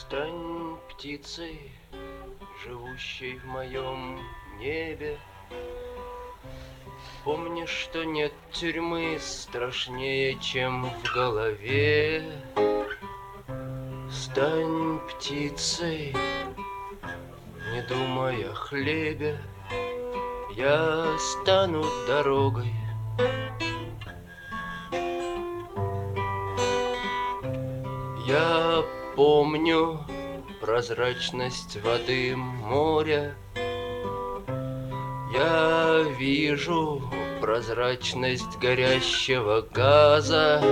Стань птицей, живущей в моем небе. Помни, что нет тюрьмы страшнее, чем в голове. Стань птицей, не думай о хлебе. Я стану дорогой. Я помню прозрачность воды моря. Я вижу прозрачность горящего газа.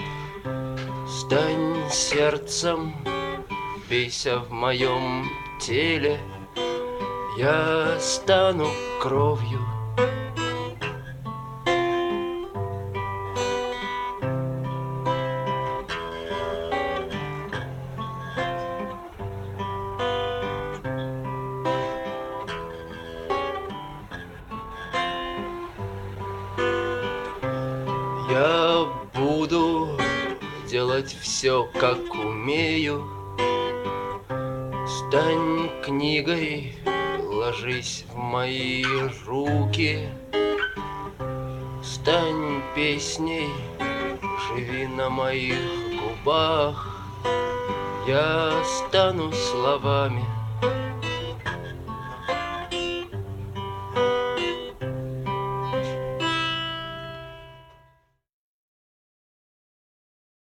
Стань сердцем, бейся в моем теле. Я стану кровью. Я буду делать все, как умею. Стань книгой, ложись в мои руки. Стань песней, живи на моих губах. Я стану словами.